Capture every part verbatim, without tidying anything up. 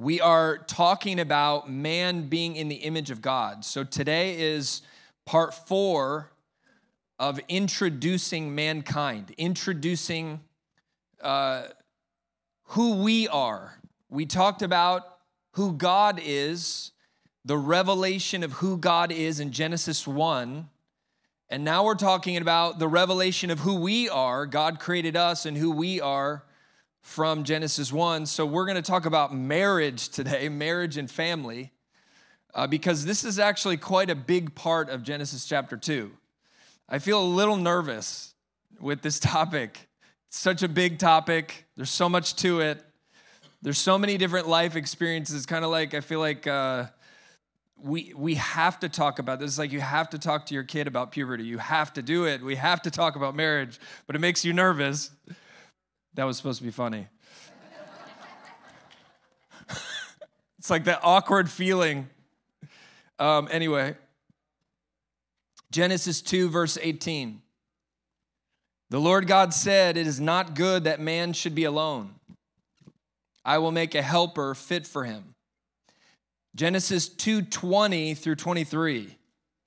We are talking about man being in the image of God. So today is part four of introducing mankind, introducing uh, who we are. We talked about who God is, the revelation of who God is in Genesis one. And now we're talking about the revelation of who we are. God created us and who we are from Genesis one. So we're going to talk about marriage today, marriage and family, uh, because this is actually quite a big part of Genesis chapter two. I feel a little nervous with this topic. It's such a big topic. There's so much to it. There's so many different life experiences. Kind of like, I feel like uh, we we have to talk about this. It's like you have to talk to your kid about puberty. You have to do it. We have to talk about marriage, but it makes you nervous. That was supposed to be funny. It's like that awkward feeling. Um, anyway, Genesis two, verse eighteen. The Lord God said, "It is not good that man should be alone. I will make a helper fit for him." Genesis two twenty through twenty-three.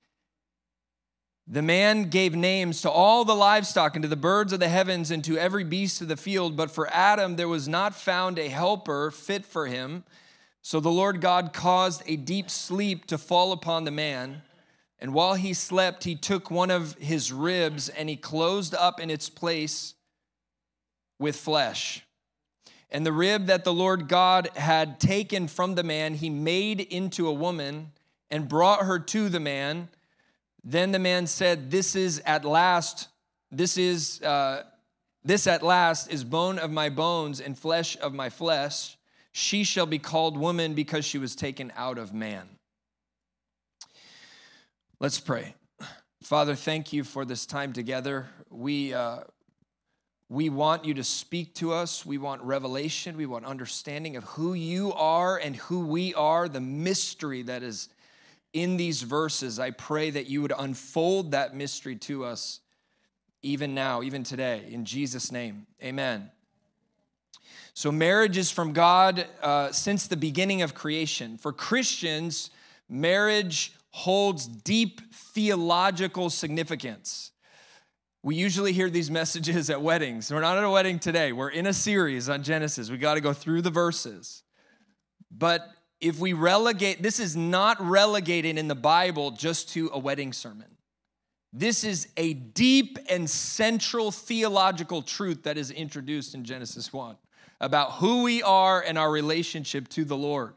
The man gave names to all the livestock and to the birds of the heavens and to every beast of the field. But for Adam there was not found a helper fit for him. So the Lord God caused a deep sleep to fall upon the man. And while he slept, he took one of his ribs and he closed up in its place with flesh. And the rib that the Lord God had taken from the man, he made into a woman and brought her to the man. Then the man said, "This is at last, this is, uh, this at last is bone of my bones and flesh of my flesh. She shall be called woman because she was taken out of man." Let's pray. Father, thank you for this time together. We uh, we want you to speak to us. We want revelation. We want understanding of who you are and who we are, the mystery that is in these verses. I pray that you would unfold that mystery to us even now, even today, in Jesus' name, amen. So marriage is from God uh, since the beginning of creation. For Christians, marriage holds deep theological significance. We usually hear these messages at weddings. We're not at a wedding today. We're in a series on Genesis. We got to go through the verses. But if we relegate, this is not relegated in the Bible just to a wedding sermon. This is a deep and central theological truth that is introduced in Genesis one about who we are and our relationship to the Lord.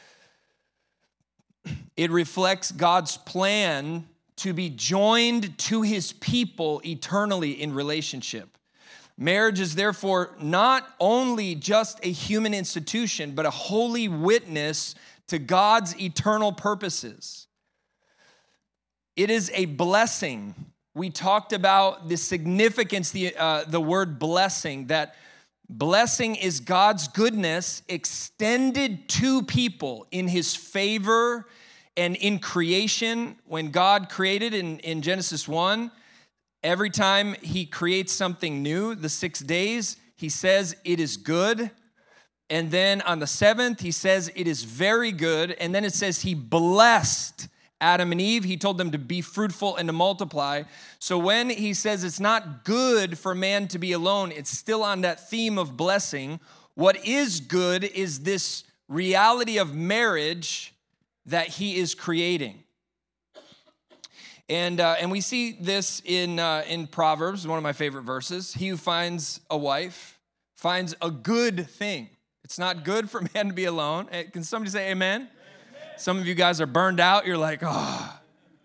It reflects God's plan to be joined to his people eternally in relationship. Marriage is therefore not only just a human institution, but a holy witness to God's eternal purposes. It is a blessing. We talked about the significance, the, uh, the word blessing, that blessing is God's goodness extended to people in his favor and in creation. When God created in, in Genesis one, every time he creates something new, the six days, he says it is good. And then on the seventh, he says it is very good. And then it says he blessed Adam and Eve. He told them to be fruitful and to multiply. So when he says it's not good for man to be alone, it's still on that theme of blessing. What is good is this reality of marriage that he is creating. And uh, and we see this in uh, in Proverbs, one of my favorite verses. He who finds a wife finds a good thing. It's not good for man to be alone. Can somebody say amen? Amen. Some of you guys are burned out. You're like, oh.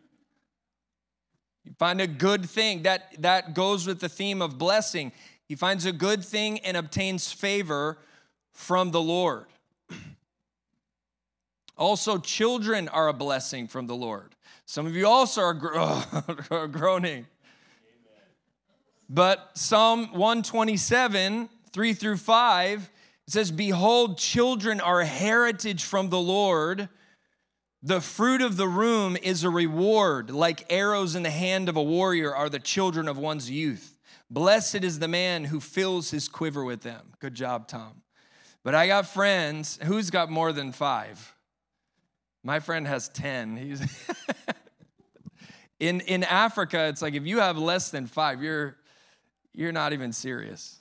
You find a good thing. That, that goes with the theme of blessing. He finds a good thing and obtains favor from the Lord. Also, children are a blessing from the Lord. Some of you also are, gro- are groaning. Amen. But Psalm one twenty-seven, three through five, it says, "Behold, children are a heritage from the Lord. The fruit of the womb is a reward. Like arrows in the hand of a warrior are the children of one's youth. Blessed is the man who fills his quiver with them." Good job, Tom. But I got friends. Who's got more than five? My friend has ten. He's in, in Africa, it's like if you have less than five, you're, you're not even serious.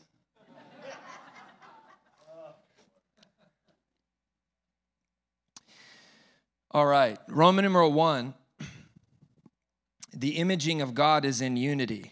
All right, Roman numeral one, the imaging of God is in unity.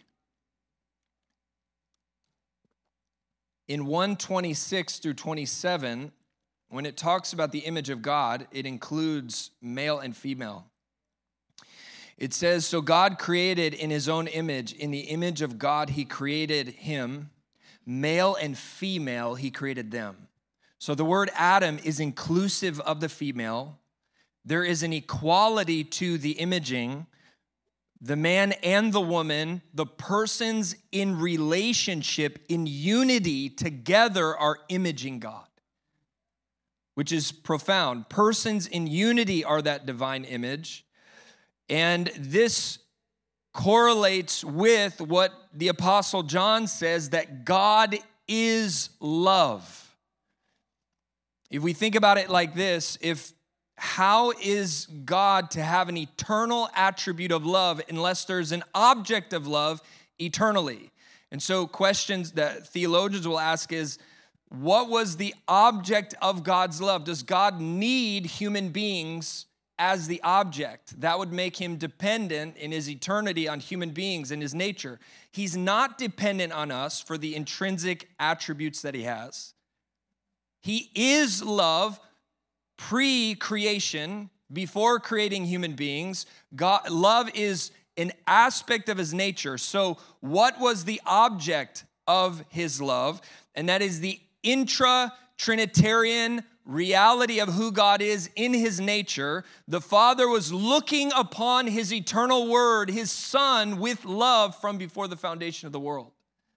In one twenty-six through twenty-seven, when it talks about the image of God, it includes male and female. It says, so God created in his own image, in the image of God he created him, male and female he created them. So the word Adam is inclusive of the female. There is an equality to the imaging. The man and the woman, the persons in relationship, in unity together are imaging God, which is profound. Persons in unity are that divine image. And this correlates with what the Apostle John says, that God is love. If we think about it like this, if how is God to have an eternal attribute of love unless there's an object of love eternally? And so questions that theologians will ask is, what was the object of God's love? Does God need human beings as the object? That would make him dependent in his eternity on human beings and his nature. He's not dependent on us for the intrinsic attributes that he has. He is love. Pre-creation, before creating human beings, God, love is an aspect of his nature. So what was the object of his love? And that is the intra-Trinitarian reality of who God is in his nature. The Father was looking upon his eternal word, his Son, with love from before the foundation of the world.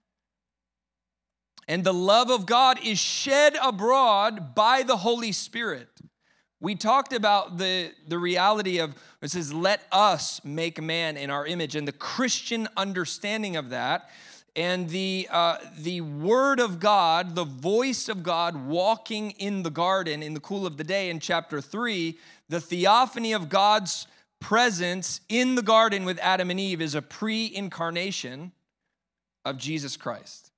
And the love of God is shed abroad by the Holy Spirit. We talked about the, the reality of, it says, let us make man in our image, and the Christian understanding of that, and the, uh, the word of God, the voice of God walking in the garden in the cool of the day in chapter three, the theophany of God's presence in the garden with Adam and Eve is a pre-incarnation of Jesus Christ.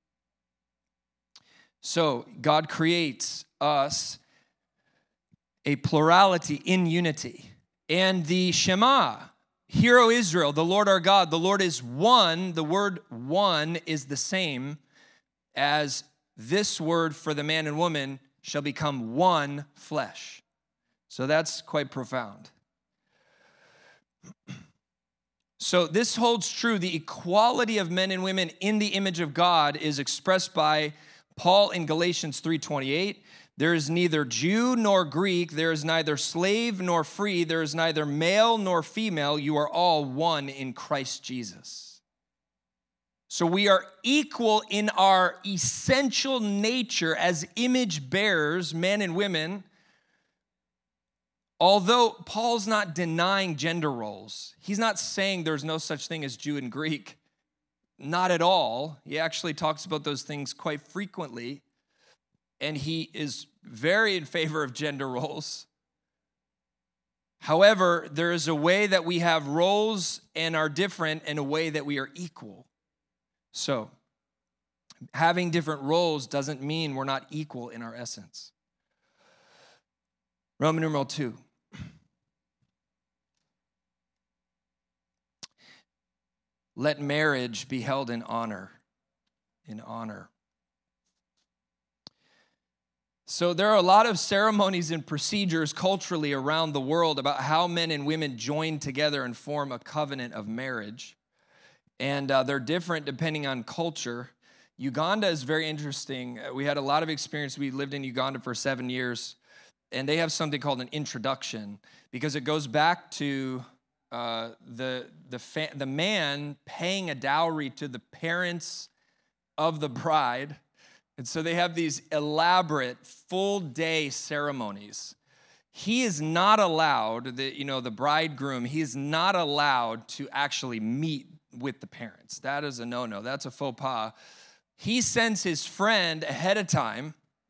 So God creates us a plurality in unity. And the Shema, Hear, O Israel, the Lord our God, the Lord is one. The word one is the same as this word for the man and woman shall become one flesh. So that's quite profound. So this holds true. The equality of men and women in the image of God is expressed by Paul in Galatians three twenty-eight. There is neither Jew nor Greek. There is neither slave nor free. There is neither male nor female. You are all one in Christ Jesus. So we are equal in our essential nature as image bearers, men and women. Although Paul's not denying gender roles, he's not saying there's no such thing as Jew and Greek. Not at all. He actually talks about those things quite frequently. And he is very in favor of gender roles. However, there is a way that we have roles and are different and a way that we are equal. So, having different roles doesn't mean we're not equal in our essence. Roman numeral two. Let marriage be held in honor. In honor. So there are a lot of ceremonies and procedures culturally around the world about how men and women join together and form a covenant of marriage. And uh, they're different depending on culture. Uganda is very interesting. We had a lot of experience. We lived in Uganda for seven years. And they have something called an introduction because it goes back to uh, the, the, fa- the man paying a dowry to the parents of the bride. And so they have these elaborate full-day ceremonies. He is not allowed, the, you know, the bridegroom, he is not allowed to actually meet with the parents. That is a no-no. That's a faux pas. He sends his friend ahead of time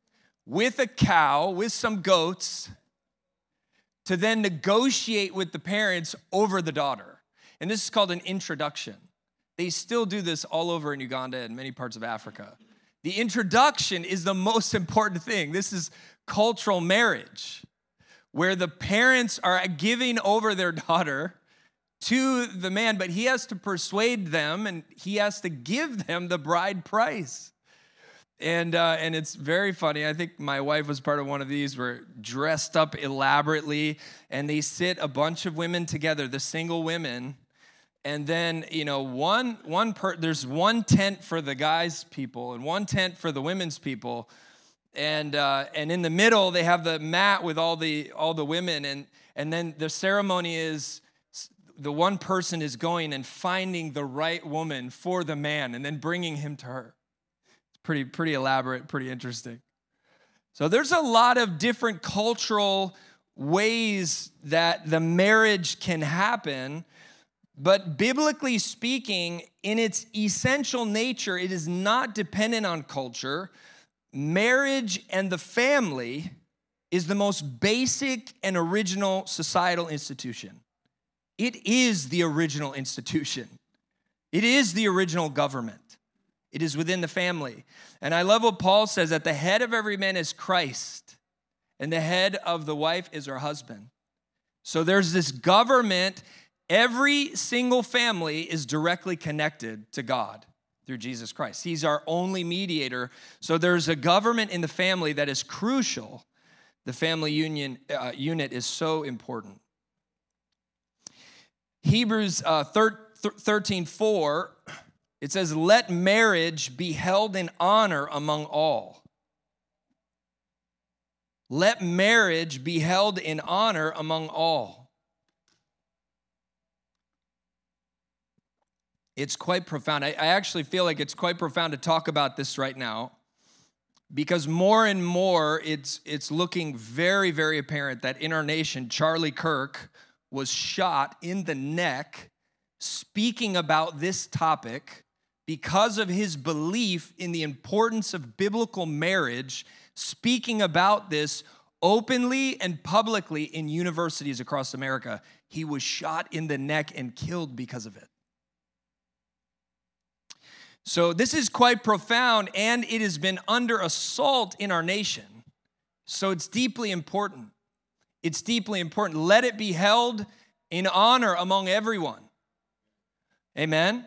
with a cow, with some goats, to then negotiate with the parents over the daughter. And this is called an introduction. They still do this all over in Uganda and many parts of Africa. The introduction is the most important thing. This is cultural marriage, where the parents are giving over their daughter to the man, but he has to persuade them and he has to give them the bride price. And uh, and it's very funny. I think my wife was part of one of these. We're dressed up elaborately, and they sit a bunch of women together, the single women, and then you know one one per there's one tent for the guys' people and one tent for the women's people, and uh, and in the middle they have the mat with all the all the women, and and then the ceremony is the one person is going and finding the right woman for the man, and then bringing him to her. Pretty, pretty elaborate, pretty interesting. So there's a lot of different cultural ways that the marriage can happen, but biblically speaking, in its essential nature, it is not dependent on culture. Marriage and the family is the most basic and original societal institution. It is the original institution. It is the original government. It is within the family. And I love what Paul says, that the head of every man is Christ, and the head of the wife is her husband. So there's this government. Every single family is directly connected to God through Jesus Christ. He's our only mediator. So there's a government in the family that is crucial. The family union uh, unit is so important. Hebrews uh, thirteen four, it says, let marriage be held in honor among all. Let marriage be held in honor among all. It's quite profound. I, I actually feel like it's quite profound to talk about this right now, because more and more it's, it's looking very, very apparent that in our nation, Charlie Kirk was shot in the neck speaking about this topic because of his belief in the importance of biblical marriage, speaking about this openly and publicly in universities across America. He was shot in the neck and killed because of it. So this is quite profound, and it has been under assault in our nation. So it's deeply important. It's deeply important. Let it be held in honor among everyone. Amen?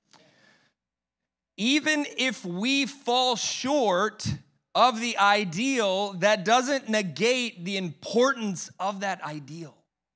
Even if we fall short of the ideal, that doesn't negate the importance of that ideal.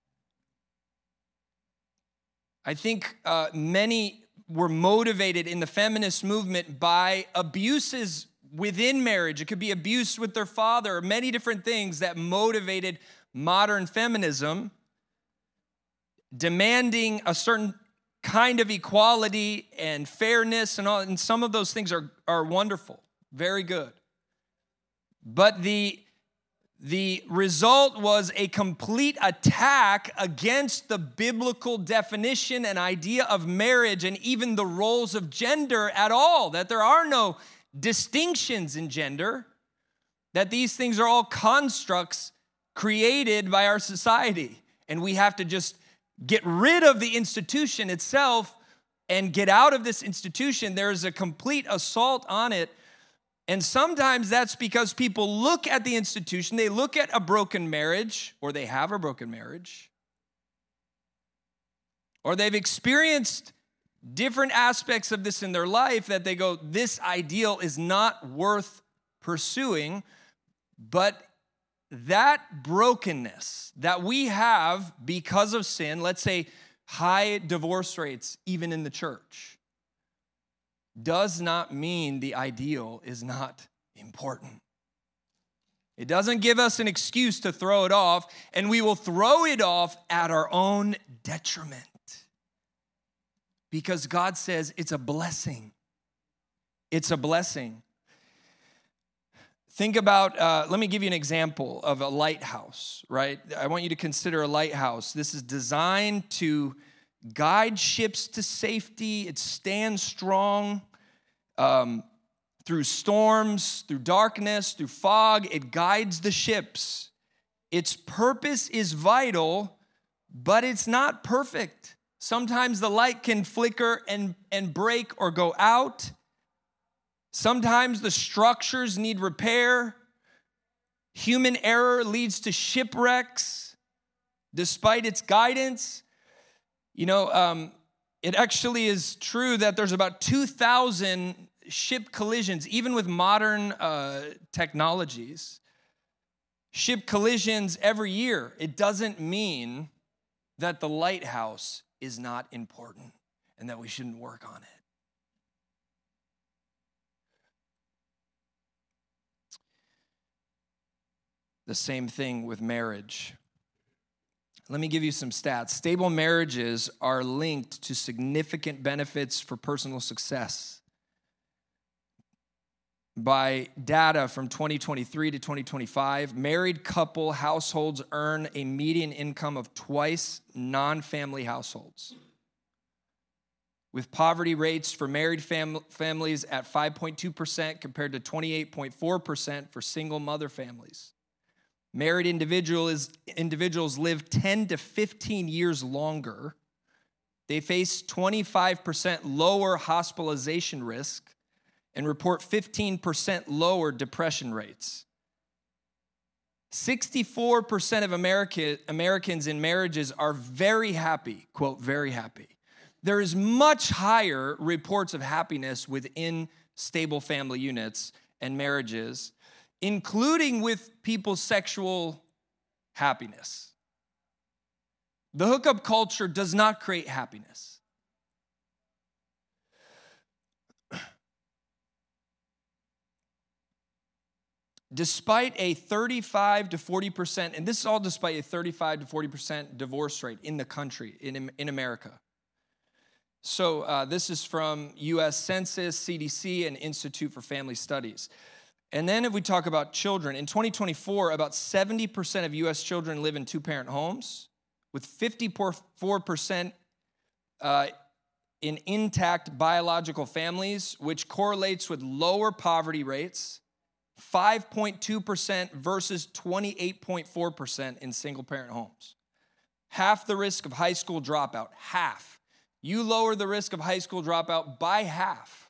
I think uh, many were motivated in the feminist movement by abuses within marriage. It could be abuse with their father, or many different things that motivated modern feminism, demanding a certain kind of equality and fairness and all, and some of those things are, are wonderful, very good. But the, the result was a complete attack against the biblical definition and idea of marriage, and even the roles of gender at all, that there are no distinctions in gender, that these things are all constructs created by our society, and we have to just get rid of the institution itself and get out of this institution. There's a complete assault on it. And sometimes that's because people look at the institution, they look at a broken marriage, or they have a broken marriage, or they've experienced different aspects of this in their life that they go, this ideal is not worth pursuing. But that brokenness that we have because of sin, let's say high divorce rates even in the church, does not mean the ideal is not important. It doesn't give us an excuse to throw it off, and we will throw it off at our own detriment, because God says it's a blessing. It's a blessing. Think about, uh, let me give you an example of a lighthouse, right? I want you to consider a lighthouse. This is designed to guide ships to safety. It stands strong. Um, through storms, through darkness, through fog. It guides the ships. Its purpose is vital, but it's not perfect. Sometimes the light can flicker and, and break or go out. Sometimes the structures need repair. Human error leads to shipwrecks despite its guidance. You know, um, it actually is true that there's about two thousand ship collisions, even with modern uh, technologies. Ship collisions every year. It doesn't mean that the lighthouse is not important and that we shouldn't work on it. The same thing with marriage. Let me give you some stats. Stable marriages are linked to significant benefits for personal success. By data from twenty twenty-three to twenty twenty-five, married couple households earn a median income of twice non-family households, with poverty rates for married fam- families at five point two percent compared to twenty-eight point four percent for single mother families. Married individuals, individuals live ten to fifteen years longer. They face twenty-five percent lower hospitalization risk and report fifteen percent lower depression rates. sixty-four percent of America, Americans in marriages are very happy, quote, very happy. There is much higher reports of happiness within stable family units and marriages, including with people's sexual happiness. The hookup culture does not create happiness. Despite a thirty-five to forty percent, and this is all despite a thirty-five to forty percent divorce rate in the country, in, in America. So uh, this is from U S Census, C D C, and Institute for Family Studies. And then if we talk about children, in twenty twenty-four, about seventy percent of U S children live in two-parent homes, with fifty-four percent uh, in intact biological families, which correlates with lower poverty rates, five point two percent versus twenty-eight point four percent in single-parent homes. Half the risk of high school dropout, half. You lower the risk of high school dropout by half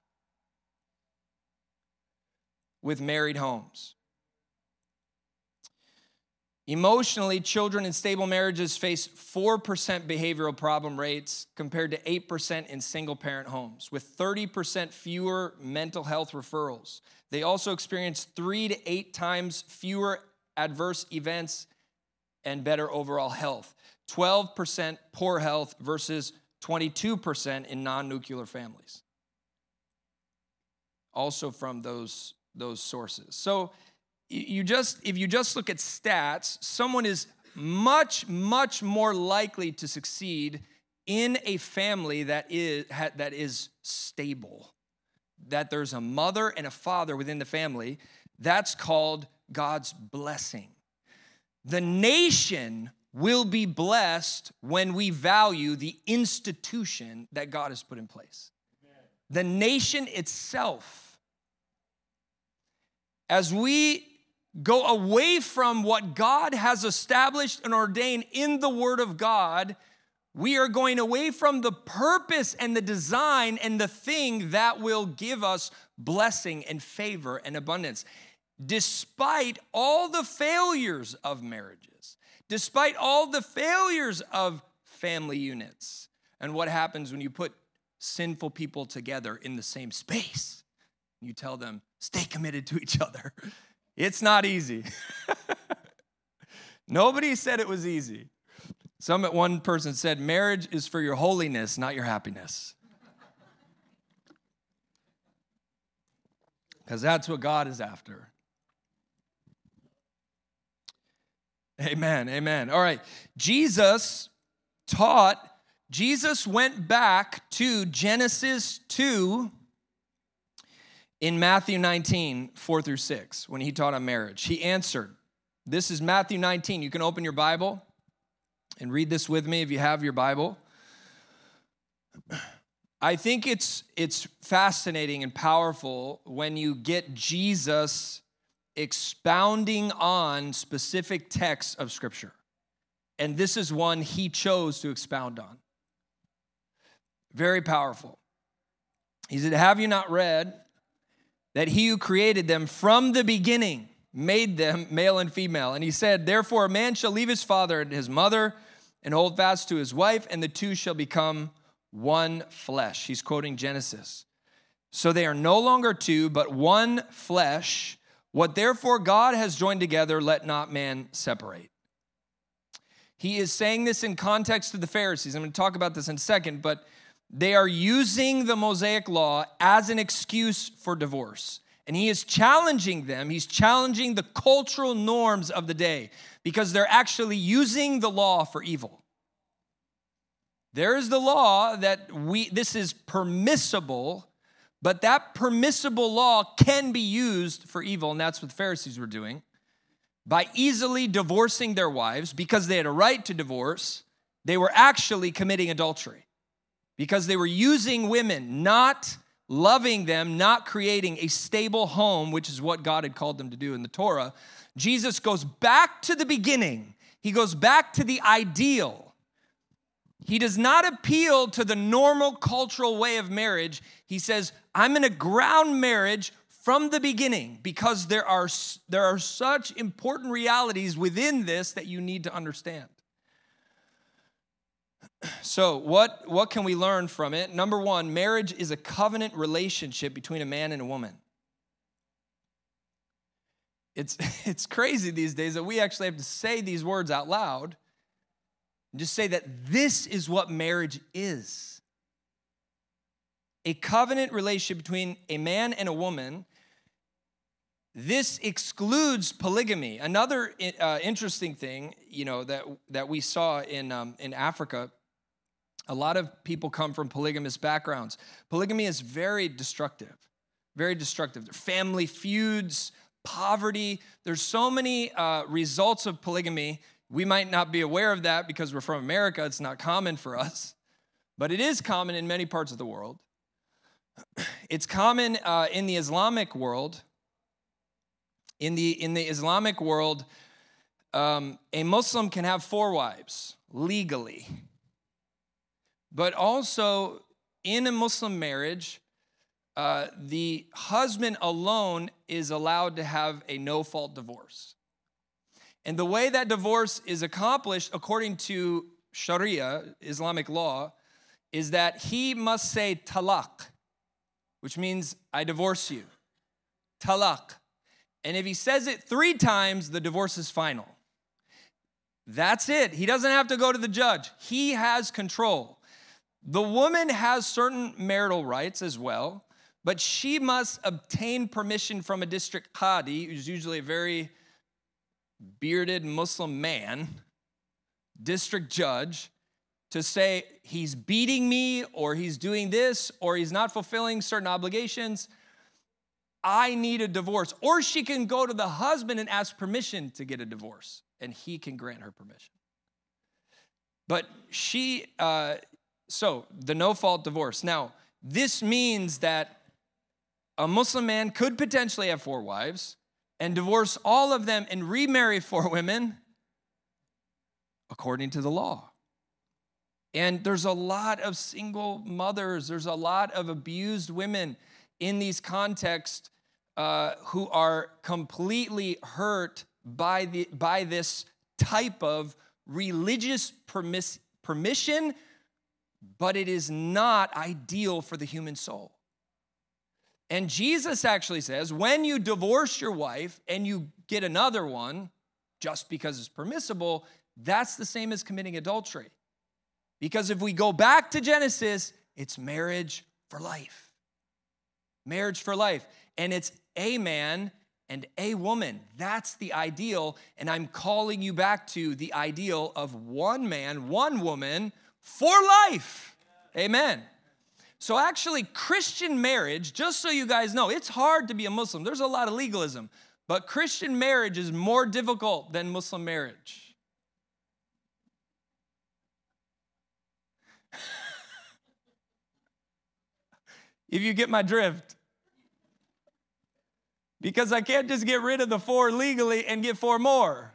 with married homes. Emotionally, children in stable marriages face four percent behavioral problem rates compared to eight percent in single-parent homes, with thirty percent fewer mental health referrals. They also experience three to eight times fewer adverse events and better overall health. twelve percent poor health versus twenty-two percent in non-nuclear families. Also from those, those sources. So you just, if you just look at stats, someone is much, much more likely to succeed in a family that is, that is stable, that there's a mother and a father within the family. That's called God's blessing. The nation will be blessed when we value the institution that God has put in place. Amen. The nation itself. As we go away from what God has established and ordained in the Word of God, we are going away from the purpose and the design and the thing that will give us blessing and favor and abundance. Despite all the failures of marriages, despite all the failures of family units, and what happens when you put sinful people together in the same space, you tell them, stay committed to each other. It's not easy. Nobody said it was easy. Some one person said, marriage is for your holiness, not your happiness. Because that's what God is after. Amen, amen. All right, Jesus taught, Jesus went back to Genesis two in Matthew nineteen, four through six, when he taught on marriage. He answered, this is Matthew nineteen. You can open your Bible and read this with me if you have your Bible. I think it's it's fascinating and powerful when you get Jesus expounding on specific texts of Scripture. And this is one he chose to expound on. Very powerful. He said, have you not read that he who created them from the beginning made them male and female? And he said, therefore a man shall leave his father and his mother and hold fast to his wife, and the two shall become one flesh. He's quoting Genesis. So they are no longer two, but one flesh. What therefore God has joined together, let not man separate. He is saying this in context to the Pharisees. I'm going to talk about this in a second, but they are using the Mosaic law as an excuse for divorce. And he is challenging them. He's challenging the cultural norms of the day because they're actually using the law for evil. There is the law that we this is permissible, but that permissible law can be used for evil, and that's what the Pharisees were doing. By easily divorcing their wives because they had a right to divorce, they were actually committing adultery because they were using women, not loving them, not creating a stable home, which is what God had called them to do in the Torah. Jesus goes back to the beginning. He goes back to the ideal. He does not appeal to the normal cultural way of marriage. He says, I'm going to ground marriage from the beginning because there are, there are such important realities within this that you need to understand. So what, what can we learn from it? Number one, marriage is a covenant relationship between a man and a woman. It's, it's crazy these days that we actually have to say these words out loud and just say that this is what marriage is. A covenant relationship between a man and a woman. This excludes polygamy. Another uh, interesting thing, you know, that that we saw in um, in Africa, a lot of people come from polygamous backgrounds. Polygamy is very destructive, very destructive. Family feuds, poverty. There's so many uh, results of polygamy. We might not be aware of that because we're from America. It's not common for us, but it is common in many parts of the world. It's common uh, in the Islamic world. In the, in the Islamic world, um, a Muslim can have four wives legally. But also, in a Muslim marriage, uh, the husband alone is allowed to have a no-fault divorce. And the way that divorce is accomplished, according to Sharia, Islamic law, is that he must say talaq, which means I divorce you. Talaq. And if he says it three times, the divorce is final. That's it. He doesn't have to go to the judge. He has control. The woman has certain marital rights as well, but she must obtain permission from a district qadi, who's usually a very bearded Muslim man, district judge, to say he's beating me or he's doing this or he's not fulfilling certain obligations. I need a divorce. Or she can go to the husband and ask permission to get a divorce, and he can grant her permission. But she, uh, so the no-fault divorce. Now, this means that a Muslim man could potentially have four wives and divorce all of them and remarry four women according to the law. And there's a lot of single mothers, there's a lot of abused women in these contexts uh, who are completely hurt by the by this type of religious permiss- permission, but it is not ideal for the human soul. And Jesus actually says, when you divorce your wife and you get another one, just because it's permissible, that's the same as committing adultery. Because if we go back to Genesis, it's marriage for life. Marriage for life. And it's a man and a woman. That's the ideal. And I'm calling you back to the ideal of one man, one woman for life. Amen. So actually, Christian marriage, just so you guys know, it's hard to be a Muslim. There's a lot of legalism. But Christian marriage is more difficult than Muslim marriage. if you get my drift. Because I can't just get rid of the four legally and get four more.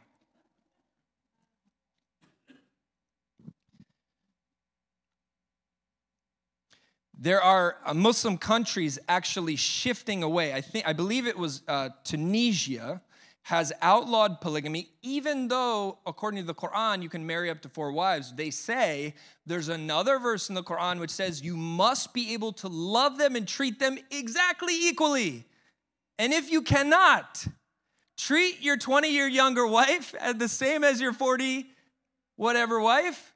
There are uh, Muslim countries actually shifting away. I think I believe it was uh, Tunisia has outlawed polygamy, even though, according to the Quran, you can marry up to four wives. They say there's another verse in the Quran which says you must be able to love them and treat them exactly equally. And if you cannot, treat your twenty-year younger wife as the same as your forty whatever wife,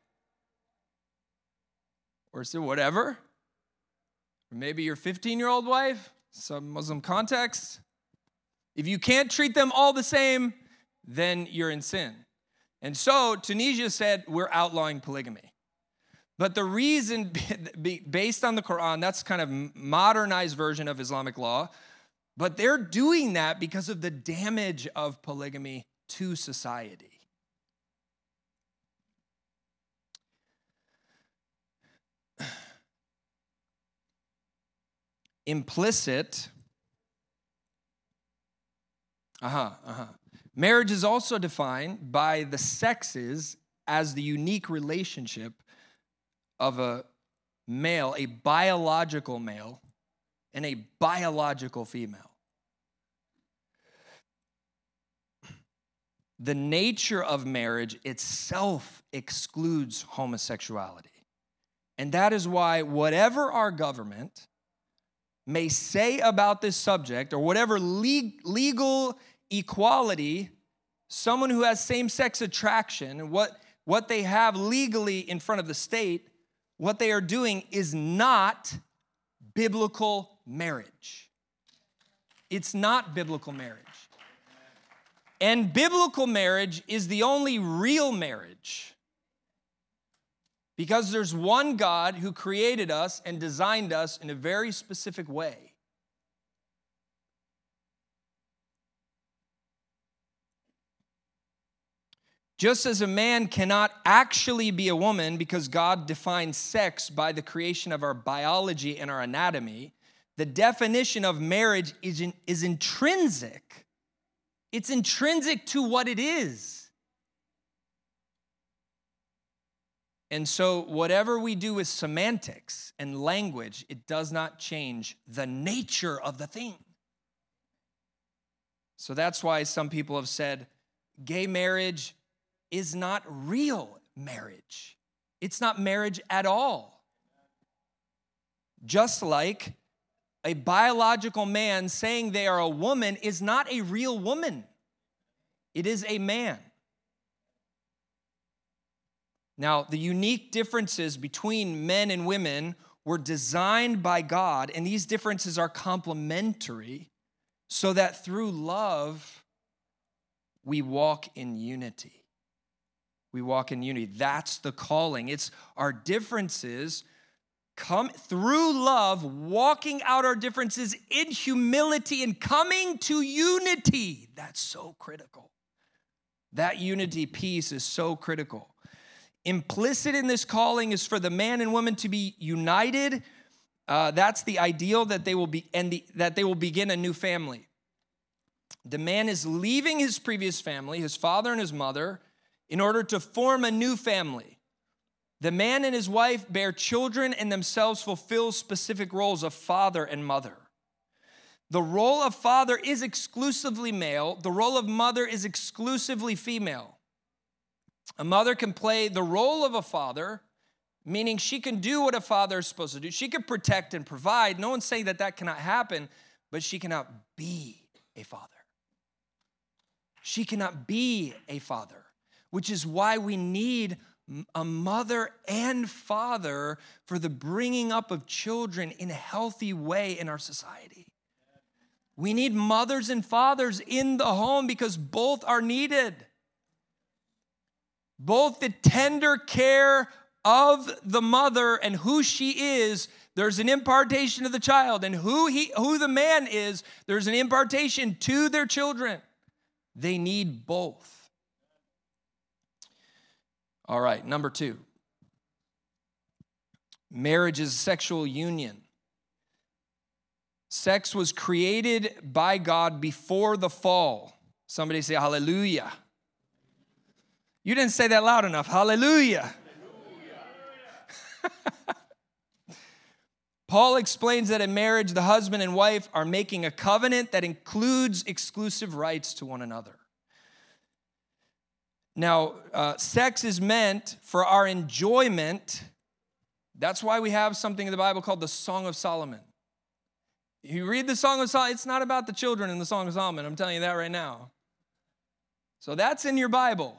or so whatever. Or maybe your fifteen-year-old wife, some Muslim context. If you can't treat them all the same, then you're in sin. And so Tunisia said, we're outlawing polygamy. But the reason, based on the Quran, that's kind of modernized version of Islamic law, but they're doing that because of the damage of polygamy to society. Implicit, uh-huh, uh-huh. Marriage is also defined by the sexes as the unique relationship of a male, a biological male, and a biological female. The nature of marriage itself excludes homosexuality. And that is why whatever our government may say about this subject, or whatever le- legal equality, someone who has same-sex attraction, what, what they have legally in front of the state, what they are doing is not biblical marriage. It's not biblical marriage. And biblical marriage is the only real marriage. Because there's one God who created us and designed us in a very specific way. Just as a man cannot actually be a woman because God defines sex by the creation of our biology and our anatomy, the definition of marriage is, in, is intrinsic. It's intrinsic to what it is. And so whatever we do with semantics and language, it does not change the nature of the thing. So that's why some people have said gay marriage is not real marriage. It's not marriage at all. Just like a biological man saying they are a woman is not a real woman. It is a man. Now, the unique differences between men and women were designed by God, and these differences are complementary so that through love, we walk in unity. We walk in unity. That's the calling. It's our differences come through love, walking out our differences in humility and coming to unity. That's so critical. That unity piece is so critical. Implicit in this calling is for the man and woman to be united. Uh, that's the ideal that they will be, and the, that they will begin a new family. The man is leaving his previous family, his father and his mother, in order to form a new family. The man and his wife bear children and themselves fulfill specific roles of father and mother. The role of father is exclusively male. The role of mother is exclusively female. A mother can play the role of a father, meaning she can do what a father is supposed to do. She can protect and provide. No one's saying that that cannot happen, but she cannot be a father. She cannot be a father, which is why we need a mother and father for the bringing up of children in a healthy way in our society. We need mothers and fathers in the home because both are needed. Both the tender care of the mother and who she is, there's an impartation to the child. And who he, who the man is, there's an impartation to their children. They need both. All right, number two. Marriage is a sexual union. Sex was created by God before the fall. Somebody say hallelujah. You didn't say that loud enough. Hallelujah. Paul explains that in marriage, the husband and wife are making a covenant that includes exclusive rights to one another. Now, uh, sex is meant for our enjoyment. That's why we have something in the Bible called the Song of Solomon. You read the Song of Solomon, it's not about the children in the Song of Solomon. I'm telling you that right now. So that's in your Bible.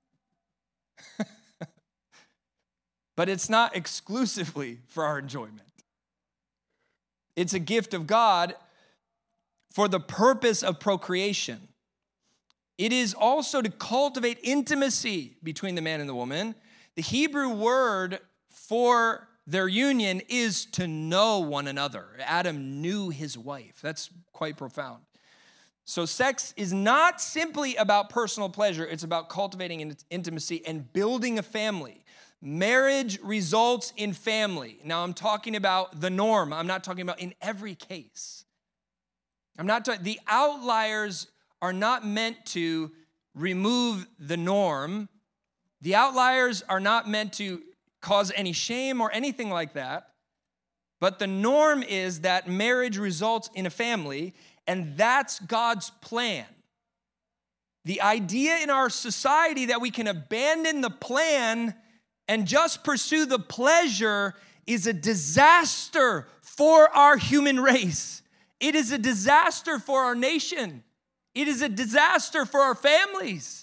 But it's not exclusively for our enjoyment. It's a gift of God for the purpose of procreation. It is also to cultivate intimacy between the man and the woman. The Hebrew word for their union is to know one another. Adam knew his wife. That's quite profound. So sex is not simply about personal pleasure. It's about cultivating intimacy and building a family. Marriage results in family. Now, I'm talking about the norm. I'm not talking about in every case. I'm not talking, the outliers are not meant to remove the norm. The outliers are not meant to cause any shame or anything like that. But the norm is that marriage results in a family, and that's God's plan. The idea in our society that we can abandon the plan and just pursue the pleasure is a disaster for our human race. It is a disaster for our nation. It is a disaster for our families.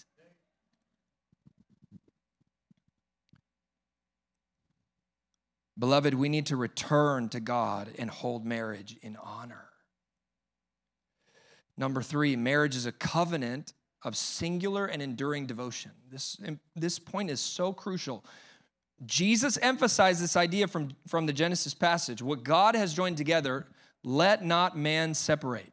Beloved, we need to return to God and hold marriage in honor. Number three, marriage is a covenant of singular and enduring devotion. This, this point is so crucial. Jesus emphasized this idea from, from the Genesis passage. What God has joined together, let not man separate.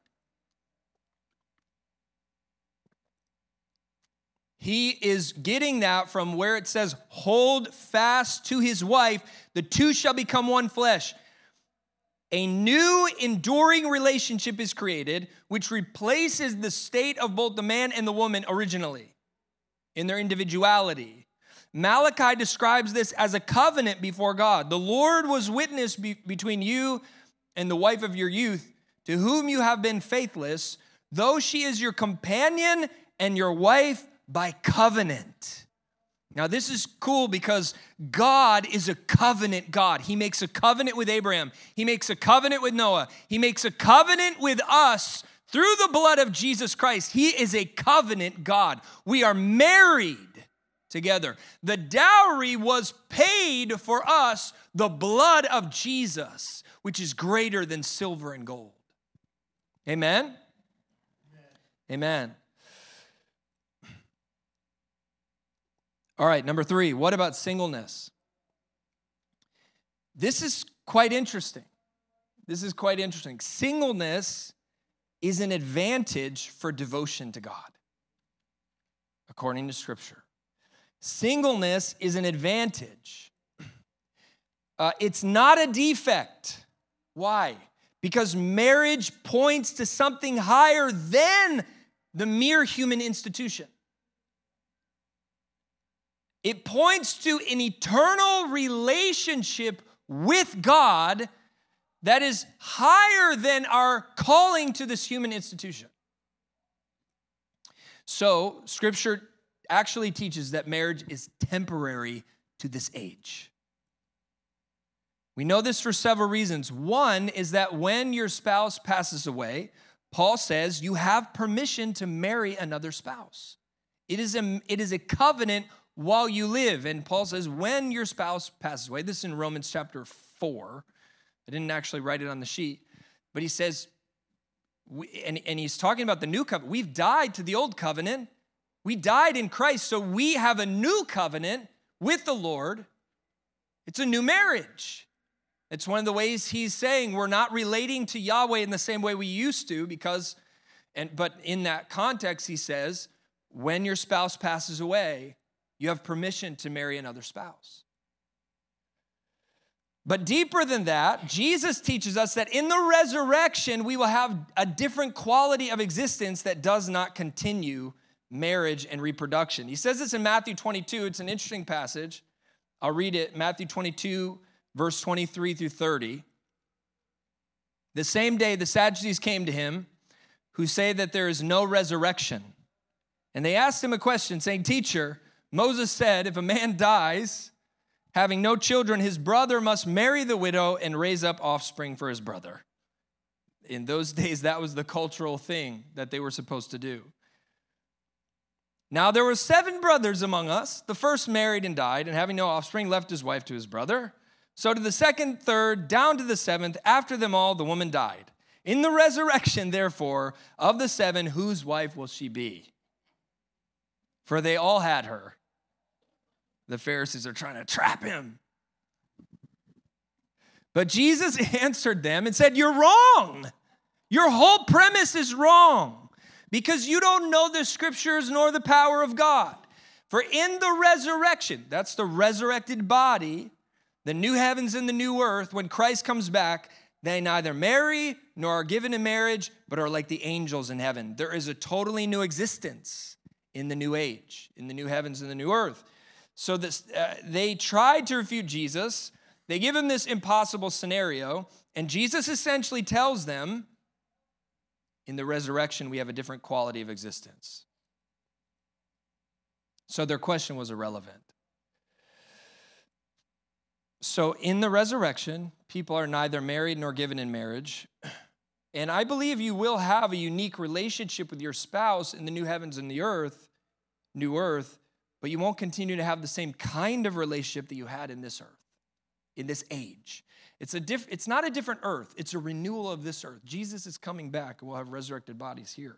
He is getting that from where it says, hold fast to his wife, the two shall become one flesh. A new enduring relationship is created, which replaces the state of both the man and the woman originally in their individuality. Malachi describes this as a covenant before God. The Lord was witness be- between you and the wife of your youth, to whom you have been faithless, though she is your companion and your wife by covenant. Now, this is cool because God is a covenant God. He makes a covenant with Abraham. He makes a covenant with Noah. He makes a covenant with us through the blood of Jesus Christ. He is a covenant God. We are married together. The dowry was paid for us, the blood of Jesus, which is greater than silver and gold. Amen? Amen. Amen. All right, number three, what about singleness? This is quite interesting. This is quite interesting. Singleness is an advantage for devotion to God, according to Scripture. Singleness is an advantage. Uh, it's not a defect. Why? Because marriage points to something higher than the mere human institution. It points to an eternal relationship with God that is higher than our calling to this human institution. So, Scripture actually teaches that marriage is temporary to this age. We know this for several reasons. One is that when your spouse passes away, Paul says you have permission to marry another spouse. It is a, it is a covenant while you live. And Paul says when your spouse passes away, this is in Romans chapter four. I didn't actually write it on the sheet, but he says, we, and, and he's talking about the new covenant. We've died to the old covenant. We died in Christ, so we have a new covenant with the Lord. It's a new marriage. It's one of the ways he's saying we're not relating to Yahweh in the same way we used to because, and but in that context, he says, when your spouse passes away, you have permission to marry another spouse. But deeper than that, Jesus teaches us that in the resurrection, we will have a different quality of existence that does not continue marriage and reproduction. He says this in Matthew twenty-two. It's an interesting passage. I'll read it. Matthew twenty-two, verse twenty-three through thirty. The same day, the Sadducees came to him, who say that there is no resurrection. And they asked him a question, saying, Teacher, Moses said, if a man dies, having no children, his brother must marry the widow and raise up offspring for his brother. In those days, that was the cultural thing that they were supposed to do. Now there were seven brothers among us. The first married and died, and having no offspring, left his wife to his brother. So to the second, third, down to the seventh, after them all, the woman died. In the resurrection, therefore, of the seven, whose wife will she be? For they all had her. The Pharisees are trying to trap him. But Jesus answered them and said, you're wrong. Your whole premise is wrong because you don't know the scriptures nor the power of God. For in the resurrection, that's the resurrected body, the new heavens and the new earth, when Christ comes back, they neither marry nor are given in marriage, but are like the angels in heaven. There is a totally new existence in the new age, in the new heavens and the new earth. So this, uh, they tried to refute Jesus. They give him this impossible scenario, and Jesus essentially tells them, in the resurrection, we have a different quality of existence. So their question was irrelevant. So in the resurrection, people are neither married nor given in marriage. And I believe you will have a unique relationship with your spouse in the new heavens and the earth, new earth, but you won't continue to have the same kind of relationship that you had in this earth, in this age. It's a diff- It's not a different earth. It's a renewal of this earth. Jesus is coming back, and we'll have resurrected bodies here.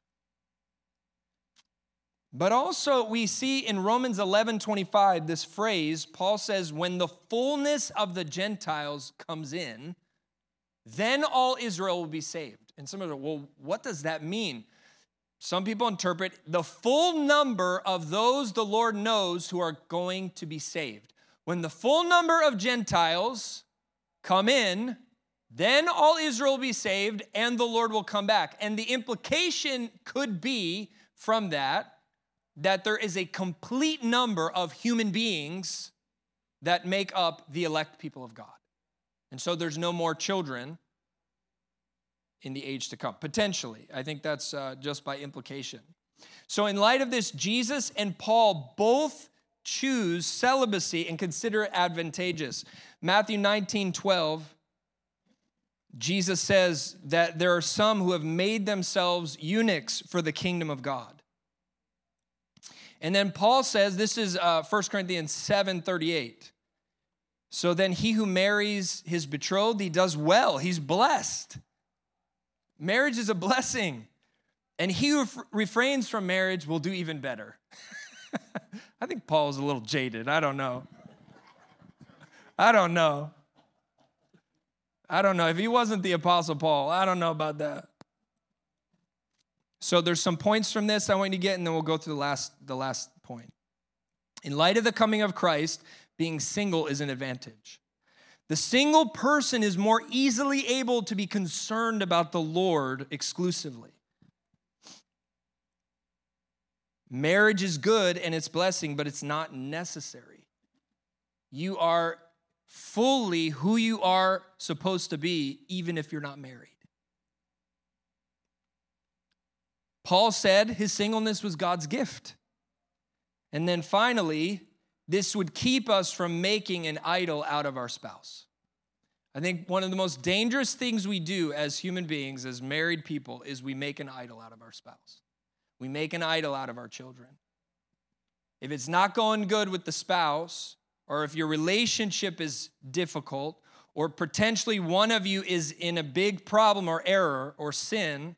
But also we see in Romans eleven twenty-five this phrase, Paul says, when the fullness of the Gentiles comes in, then all Israel will be saved. And some of them, well, what does that mean? Some people interpret the full number of those the Lord knows who are going to be saved. When the full number of Gentiles come in, then all Israel will be saved and the Lord will come back. And the implication could be from that, that there is a complete number of human beings that make up the elect people of God. And so there's no more children in the age to come, potentially. I think that's uh, just by implication. So in light of this, Jesus and Paul both choose celibacy and consider it advantageous. Matthew nineteen twelve, Jesus says that there are some who have made themselves eunuchs for the kingdom of God. And then Paul says, this is uh, First Corinthians seven thirty-eight. So then he who marries his betrothed, he does well. He's blessed. Marriage is a blessing. And he who refrains from marriage will do even better. I think Paul's a little jaded. I don't know. I don't know. I don't know. If he wasn't the Apostle Paul, I don't know about that. So there's some points from this I want you to get, and then we'll go through the last, the last point. In light of the coming of Christ, being single is an advantage. The single person is more easily able to be concerned about the Lord exclusively. Marriage is good and it's blessing, but it's not necessary. You are fully who you are supposed to be, even if you're not married. Paul said his singleness was God's gift. And then finally, this would keep us from making an idol out of our spouse. I think one of the most dangerous things we do as human beings, as married people, is we make an idol out of our spouse. We make an idol out of our children. If it's not going good with the spouse, or if your relationship is difficult, or potentially one of you is in a big problem or error or sin,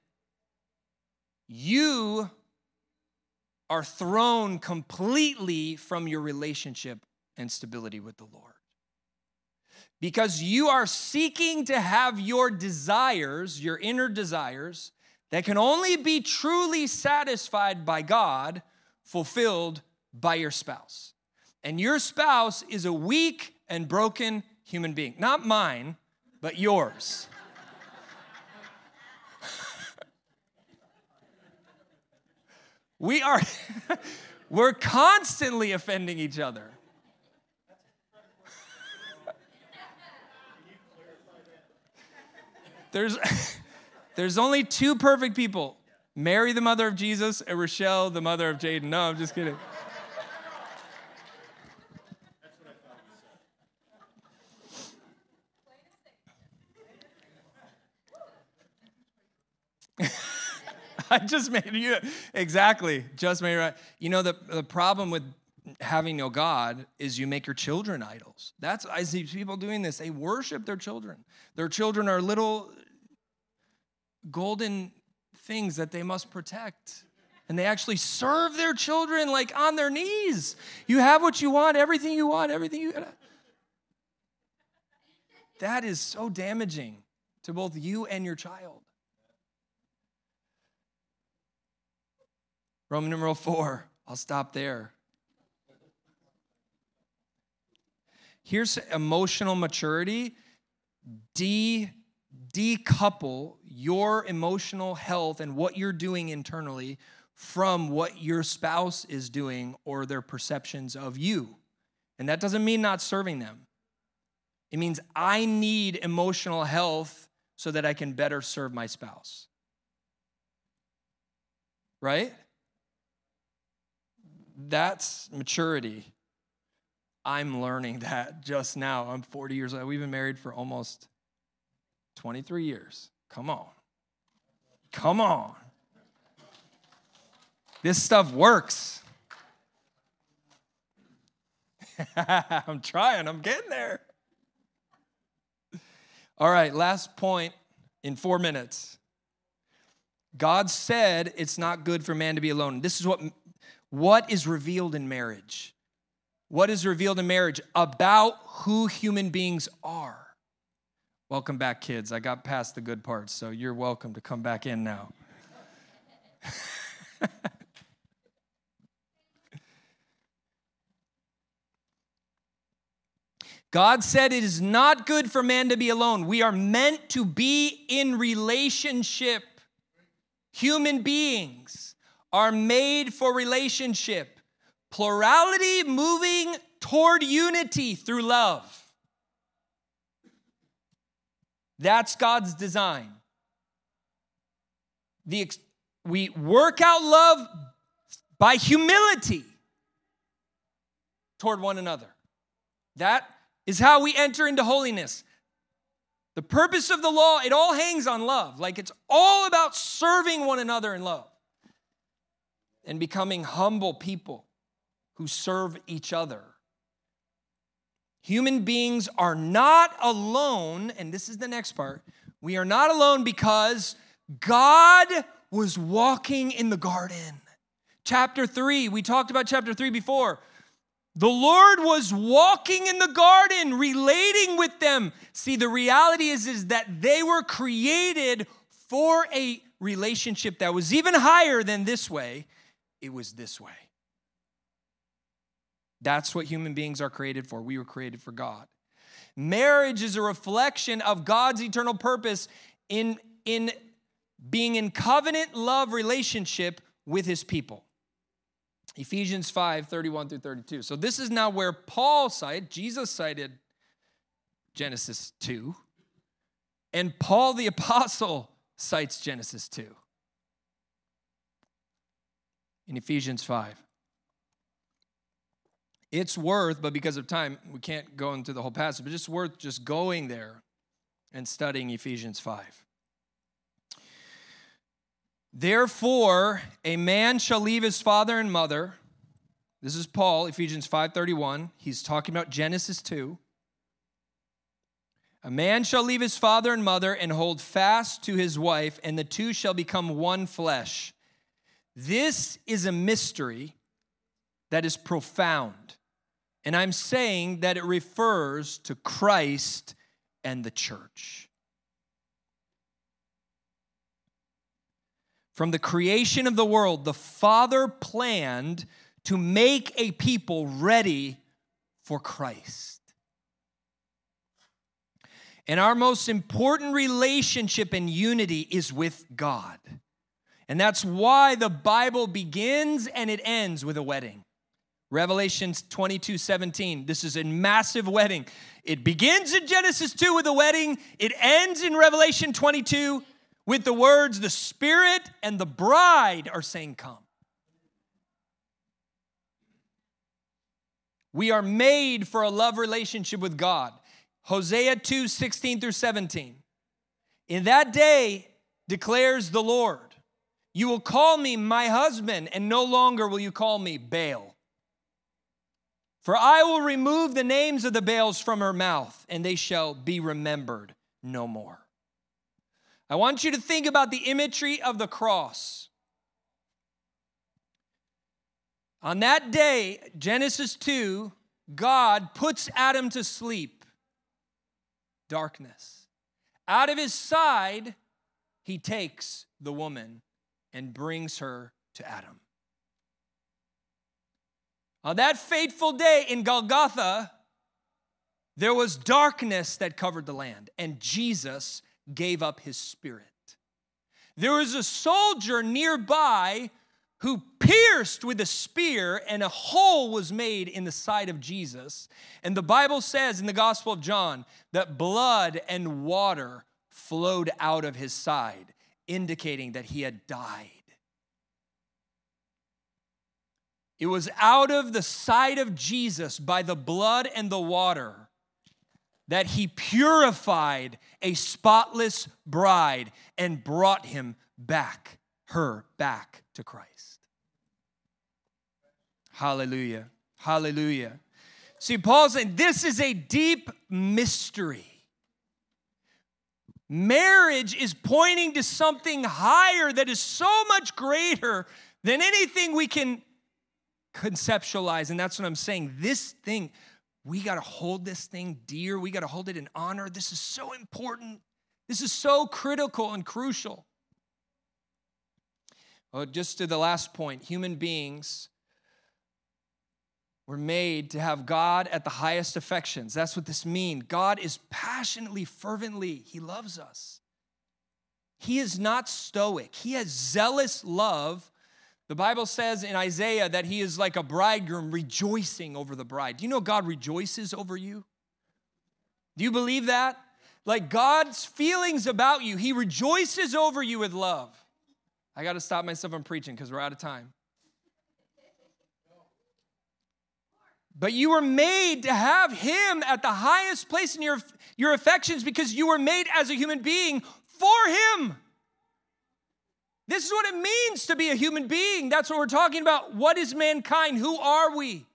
you are thrown completely from your relationship and stability with the Lord. Because you are seeking to have your desires, your inner desires, that can only be truly satisfied by God, fulfilled by your spouse. And your spouse is a weak and broken human being. Not mine, but yours. We are, we're constantly offending each other. There's, there's only two perfect people. Mary, the mother of Jesus, and Rochelle, the mother of Jaden. No, I'm just kidding. I just made you, exactly, just made it right. You know, the, the problem with having no God is you make your children idols. That's, I see people doing this. They worship their children. Their children are little golden things that they must protect. And they actually serve their children like on their knees. You have what you want, everything you want, everything you got. That is so damaging to both you and your child. Roman numeral four, I'll stop there. Here's emotional maturity. De, decouple your emotional health and what you're doing internally from what your spouse is doing or their perceptions of you. And that doesn't mean not serving them. It means I need emotional health so that I can better serve my spouse. Right? That's maturity. I'm learning that just now. I'm forty years old. We've been married for almost twenty-three years. Come on. Come on. This stuff works. I'm trying. I'm getting there. All right, last point in four minutes. God said it's not good for man to be alone. This is what, what is revealed in marriage. What is revealed in marriage about who human beings are? Welcome back, kids. I got past the good parts, so you're welcome to come back in now. God said it is not good for man to be alone. We are meant to be in relationship. Human beings are made for relationship. Plurality moving toward unity through love. That's God's design. The, we work out love by humility toward one another. That is how we enter into holiness. The purpose of the law, it all hangs on love. Like it's all about serving one another in love and becoming humble people who serve each other. Human beings are not alone, and this is the next part. We are not alone because God was walking in the garden. Chapter three, we talked about chapter three before. The Lord was walking in the garden, relating with them. See, the reality is, is that they were created for a relationship that was even higher than this way. It was this way. That's what human beings are created for. We were created for God. Marriage is a reflection of God's eternal purpose in, in being in covenant love relationship with his people. Ephesians five, thirty-one through thirty-two. So this is now where Paul cited, Jesus cited Genesis two, and Paul the apostle cites Genesis two. In Ephesians five. It's worth, but because of time, we can't go into the whole passage, but it's worth just going there and studying Ephesians five. Therefore, a man shall leave his father and mother. This is Paul, Ephesians five thirty-one. He's talking about Genesis two. A man shall leave his father and mother and hold fast to his wife, and the two shall become one flesh. This is a mystery that is profound. And I'm saying that it refers to Christ and the church. From the creation of the world, the Father planned to make a people ready for Christ. And our most important relationship and unity is with God. And that's why the Bible begins and it ends with a wedding. Revelation twenty-two seventeen, this is a massive wedding. It begins in Genesis two with a wedding. It ends in Revelation twenty-two with the words, the Spirit and the bride are saying, come. We are made for a love relationship with God. Hosea two sixteen through seventeen. In that day, declares the Lord, you will call me my husband, and no longer will you call me Baal. For I will remove the names of the Baals from her mouth, and they shall be remembered no more. I want you to think about the imagery of the cross. On that day, Genesis two, God puts Adam to sleep. Darkness. Out of his side, he takes the woman and brings her to Adam. On that fateful day in Golgotha, there was darkness that covered the land, and Jesus gave up his spirit. There was a soldier nearby who pierced with a spear, and a hole was made in the side of Jesus. And the Bible says in the Gospel of John that blood and water flowed out of his side, indicating that he had died. It was out of the side of Jesus, by the blood and the water, that he purified a spotless bride and brought him back, her back to Christ. Hallelujah. Hallelujah. See, Paul's saying this is a deep mystery. Marriage is pointing to something higher that is so much greater than anything we can conceptualize. And that's what I'm saying. This thing, we got to hold this thing dear. We got to hold it in honor. This is so important. This is so critical and crucial. Well, just to the last point, human beings were made to have God at the highest affections. That's what this means. God is passionately, fervently, he loves us. He is not stoic. He has zealous love. The Bible says in Isaiah that he is like a bridegroom rejoicing over the bride. Do you know God rejoices over you? Do you believe that? Like God's feelings about you, he rejoices over you with love. I got to stop myself from preaching because we're out of time. But you were made to have him at the highest place in your, your affections because you were made as a human being for him. This is what it means to be a human being. That's what we're talking about. What is mankind? Who are we?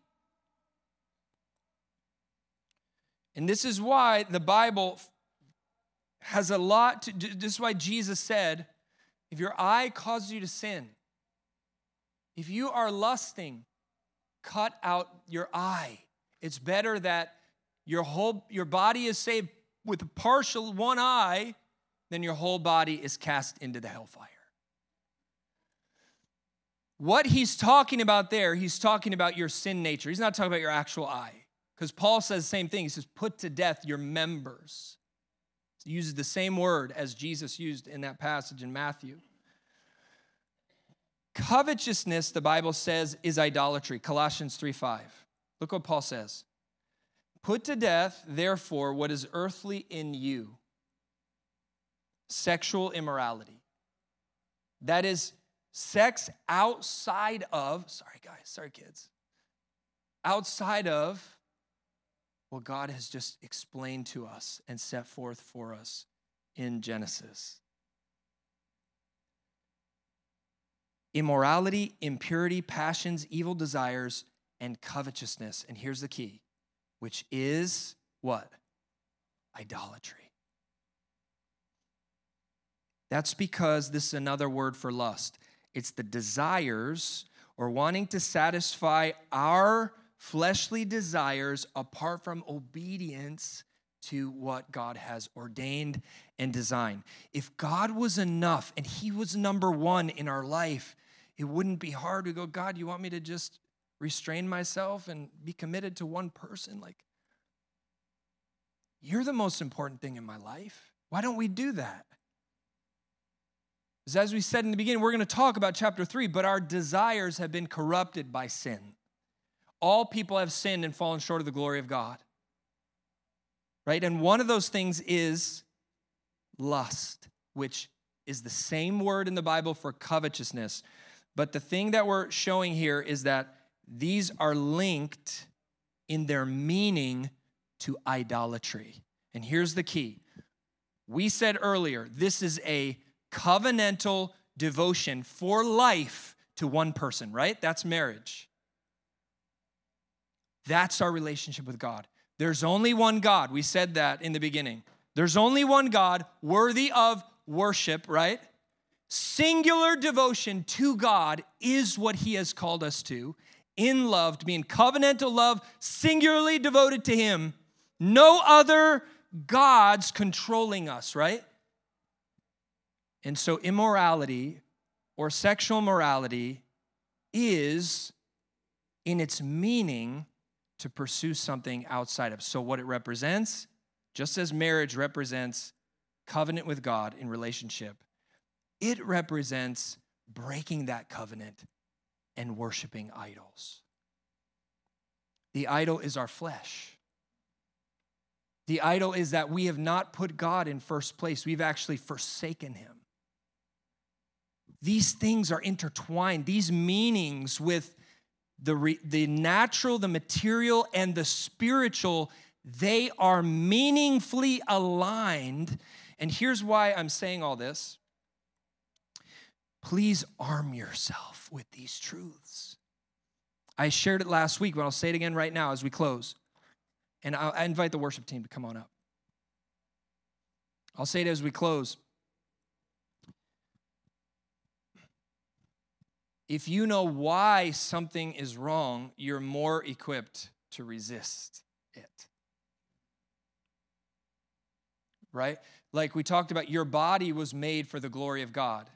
And this is why the Bible has a lot to, this is why Jesus said, if your eye causes you to sin, if you are lusting, cut out your eye. It's better that your whole your body is saved with a partial one eye than your whole body is cast into the hellfire. What he's talking about there, he's talking about your sin nature. He's not talking about your actual eye. Because Paul says the same thing. He says, put to death your members. He uses the same word as Jesus used in that passage in Matthew. Covetousness, the Bible says, is idolatry. Colossians three five. Look what Paul says. Put to death, therefore, what is earthly in you. Sexual immorality. That is sex outside of, sorry guys, sorry kids, outside of what God has just explained to us and set forth for us in Genesis. Immorality, impurity, passions, evil desires, and covetousness. And here's the key, which is what? Idolatry. That's because this is another word for lust. It's the desires or wanting to satisfy our fleshly desires apart from obedience to what God has ordained and designed. If God was enough and he was number one in our life, it wouldn't be hard to go, God, you want me to just restrain myself and be committed to one person? Like, you're the most important thing in my life. Why don't we do that? Because as we said in the beginning, we're going to talk about chapter three, but our desires have been corrupted by sin. All people have sinned and fallen short of the glory of God. Right? And one of those things is lust, which is the same word in the Bible for covetousness. But the thing that we're showing here is that these are linked in their meaning to idolatry. And here's the key. We said earlier, this is a covenantal devotion for life to one person, right? That's marriage. That's our relationship with God. There's only one God. We said that in the beginning. There's only one God worthy of worship, right? Singular devotion to God is what he has called us to in love, to be in covenantal love, singularly devoted to him. No other gods controlling us, right? And so immorality or sexual morality is, in its meaning, to pursue something outside of. So what it represents, just as marriage represents covenant with God in relationship, it represents breaking that covenant and worshiping idols. The idol is our flesh. The idol is that we have not put God in first place. We've actually forsaken him. These things are intertwined. These meanings with the, re, the natural, the material, and the spiritual, they are meaningfully aligned. And here's why I'm saying all this. Please arm yourself with these truths. I shared it last week, but I'll say it again right now as we close. And I'll, I invite the worship team to come on up. I'll say it as we close. If you know why something is wrong, you're more equipped to resist it. Right? Like we talked about, your body was made for the glory of God.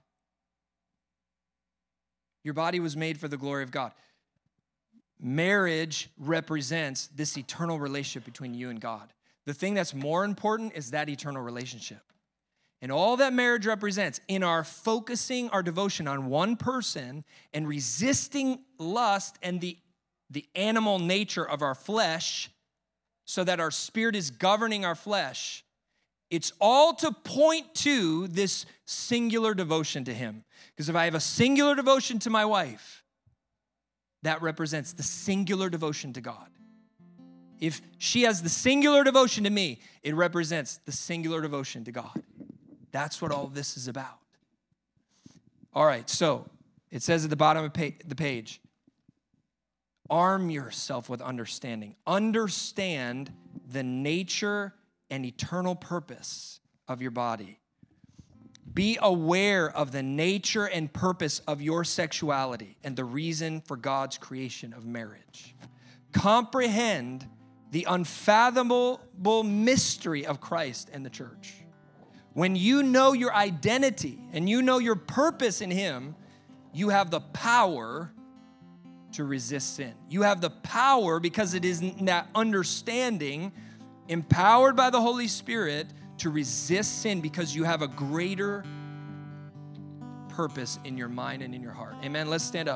Your body was made for the glory of God. Marriage represents this eternal relationship between you and God. The thing that's more important is that eternal relationship. And all that marriage represents in our focusing our devotion on one person and resisting lust and the, the animal nature of our flesh so that our spirit is governing our flesh, it's all to point to this singular devotion to him. Because if I have a singular devotion to my wife, that represents the singular devotion to God. If she has the singular devotion to me, it represents the singular devotion to God. That's what all of this is about. All right, so it says at the bottom of the page, arm yourself with understanding. Understand the nature and eternal purpose of your body. Be aware of the nature and purpose of your sexuality and the reason for God's creation of marriage. Comprehend the unfathomable mystery of Christ and the church. When you know your identity and you know your purpose in him, you have the power to resist sin. You have the power, because it is in that understanding, empowered by the Holy Spirit, to resist sin because you have a greater purpose in your mind and in your heart. Amen. Let's stand up.